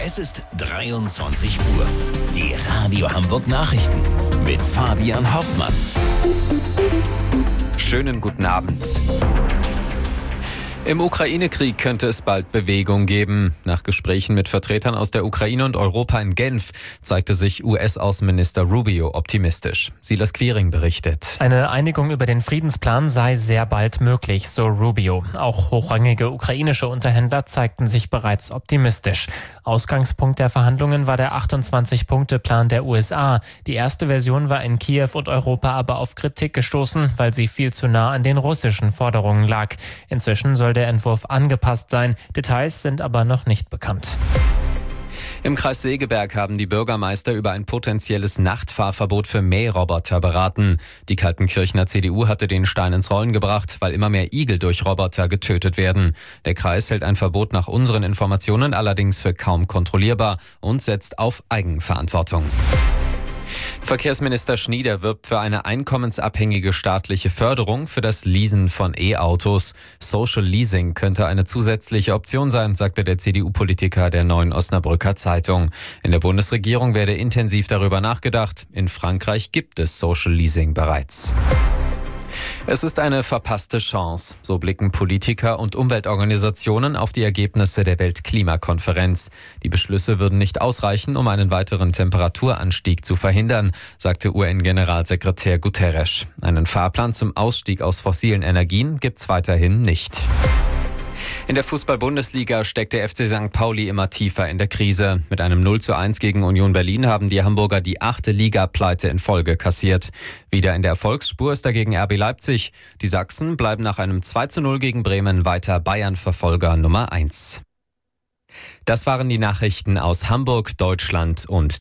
Es ist 23 Uhr. Die Radio Hamburg Nachrichten mit Fabian Hoffmann. Schönen guten Abend. Im Ukraine-Krieg könnte es bald Bewegung geben. Nach Gesprächen mit Vertretern aus der Ukraine und Europa in Genf zeigte sich US-Außenminister Rubio optimistisch. Silas Quiring berichtet. Eine Einigung über den Friedensplan sei sehr bald möglich, so Rubio. Auch hochrangige ukrainische Unterhändler zeigten sich bereits optimistisch. Ausgangspunkt der Verhandlungen war der 28-Punkte-Plan der USA. Die erste Version war in Kiew und Europa aber auf Kritik gestoßen, weil sie viel zu nah an den russischen Forderungen lag. Inzwischen soll der Entwurf angepasst sein. Details sind aber noch nicht bekannt. Im Kreis Segeberg haben die Bürgermeister über ein potenzielles Nachtfahrverbot für Mähroboter beraten. Die Kaltenkirchener CDU hatte den Stein ins Rollen gebracht, weil immer mehr Igel durch Roboter getötet werden. Der Kreis hält ein Verbot nach unseren Informationen allerdings für kaum kontrollierbar und setzt auf Eigenverantwortung. Verkehrsminister Schnieder wirbt für eine einkommensabhängige staatliche Förderung für das Leasen von E-Autos. Social Leasing könnte eine zusätzliche Option sein, sagte der CDU-Politiker der Neuen Osnabrücker Zeitung. In der Bundesregierung werde intensiv darüber nachgedacht. In Frankreich gibt es Social Leasing bereits. Es ist eine verpasste Chance. So blicken Politiker und Umweltorganisationen auf die Ergebnisse der Weltklimakonferenz. Die Beschlüsse würden nicht ausreichen, um einen weiteren Temperaturanstieg zu verhindern, sagte UN-Generalsekretär Guterres. Einen Fahrplan zum Ausstieg aus fossilen Energien gibt's weiterhin nicht. In der Fußball-Bundesliga steckt der FC St. Pauli immer tiefer in der Krise. Mit einem 0:1 gegen Union Berlin haben die Hamburger die 8. Liga-Pleite in Folge kassiert. Wieder in der Erfolgsspur ist dagegen RB Leipzig. Die Sachsen bleiben nach einem 2:0 gegen Bremen weiter Bayern-Verfolger Nummer 1. Das waren die Nachrichten aus Hamburg, Deutschland und